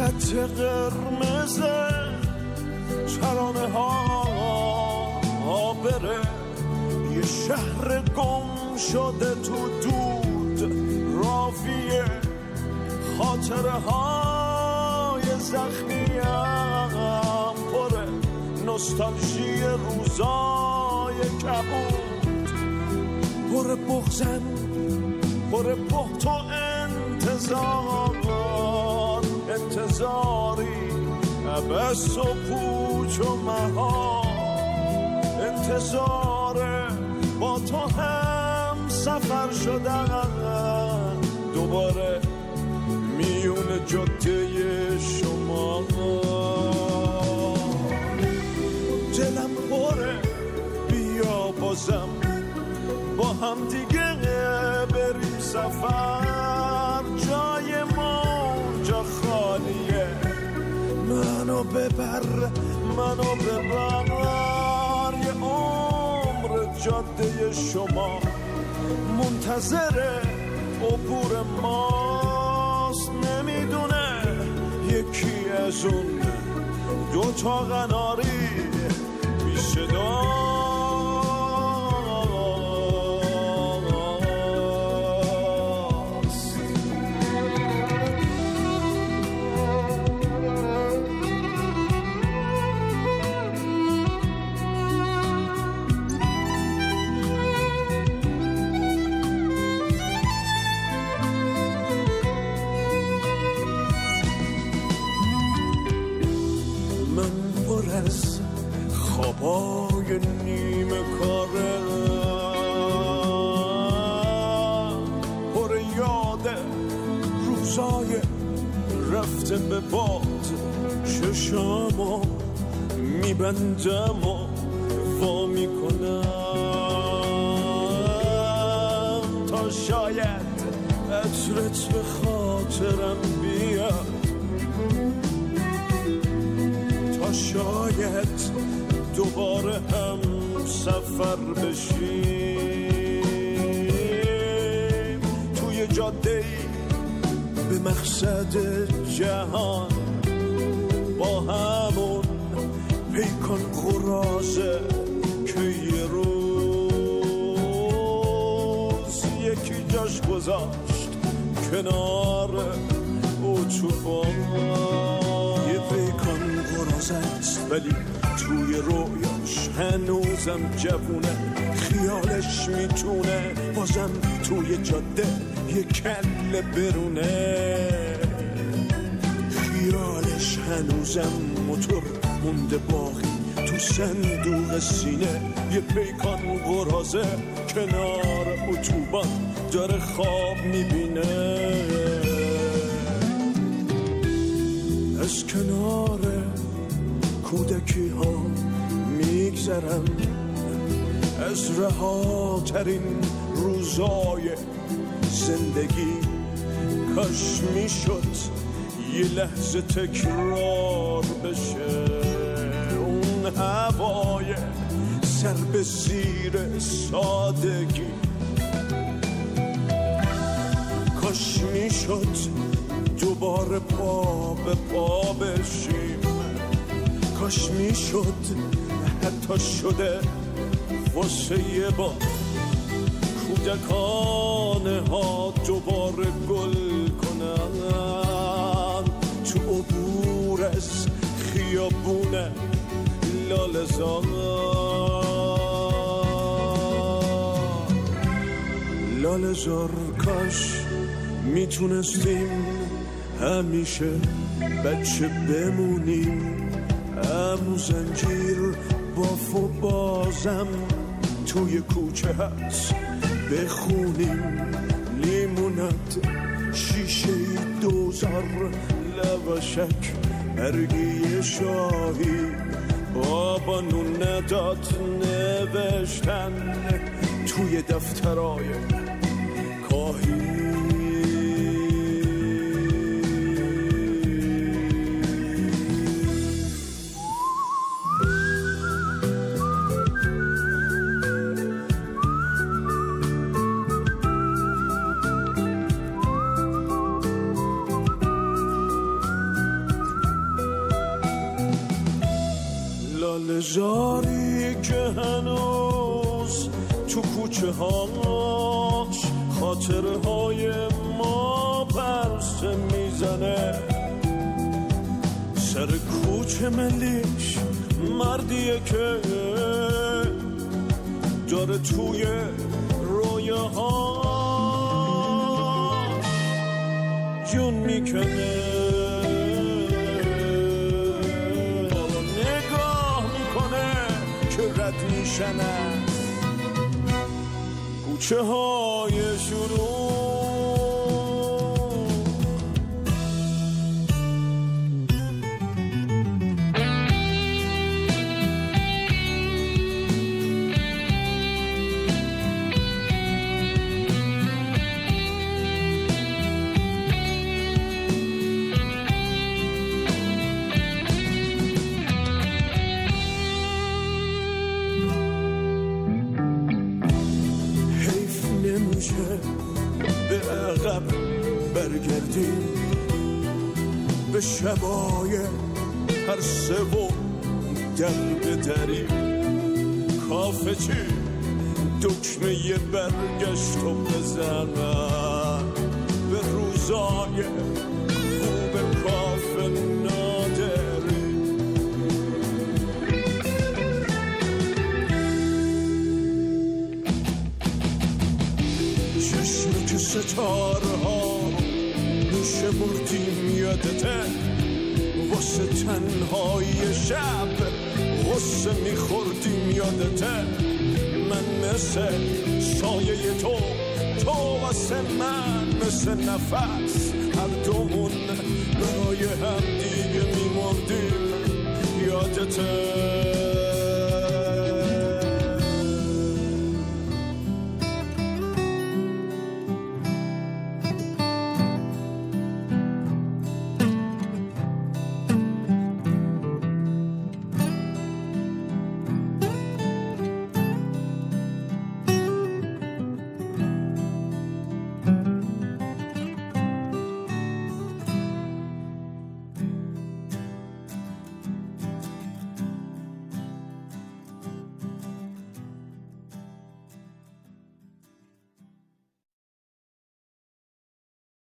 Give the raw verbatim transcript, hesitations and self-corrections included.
خط قرمز ترانه ها بره، یه شهر گم شده تو دود رافیه، خاطره های زخمیم پره، نوستالژی روزای کبود، پر بغزن پر پخت و انتظار، انتظاری عبس و پوچ و مهار، انتظار با تو هم سفر شدن دوباره میون جاده شما. دلم پره بیا بازم با هم دیگه بریم سفر، جای ما اونجا خالیه، منو ببر منو ببر، یه عمر جاده شما منتظر عبور ماست، نمیدونه یکی از اون دو تا قناری بی صدا. خوابای نیمه کاره پر یاده روزای رفته به باد، چشامو میبندم و وا میکنم تا شاید عطرت به خاطرم بیاد، تا شاید دوباره هم سفر بشیم توی جاده‌ای به مقصد جهان، با همون پیکان قرازه که یه روز یکی جاش گذاشت کنار اتوبان. یه پیکان قرازه است ولی توی رویاش هنوزم جوونه، خیالش میتونه بازم توی جاده یه کله برونه، خیالش هنوزم موتور مونده باقی تو صندوق سینه، یه پیکان قرازه کنار اتوبان داره خواب میبینه، از کنار کودکی ها میگذرم، از رهاترین روزای زندگی، کاش میشد یه لحظه تکرار بشه اون هوای سر به زیر سادگی، کاش میشد دوباره پا به پا بشیم، کاش میشد حتی شده واسه یه بار کودکانه ها دوباره گل کنن تو عبور از خیابون لاله‌زار. لاله‌زار کاش میتونستیم همیشه بچه بمونیم، امو زنجیر باف و بازم توی کوچه هست بخونیم، لیمونت شیشه دوزار لواشک برگی شاهی، بابا نون نداد نوشتن توی دفترای کاهی. تو کوچه هاش خاطرهای ما پرسه میزنه، سر کوچه ملیش مردیه که داره توی رویه هاش جون میکنه، نگاه میکنه که رد میشن از کوچه های شروع. به عقب برگردیم، به شبای هر سه و در بدریم، کافه چی دکمه یه برگشت و بزنم، به روزای خوب کافه نادری. چشم که ستارها میشه مردیم یادته، واسه تنهای شب غصه میخوردیم یادته، من مثل سایه تو، تو واسه من مثل نفس، هر دومون برای هم دیگه میمردیم یادته.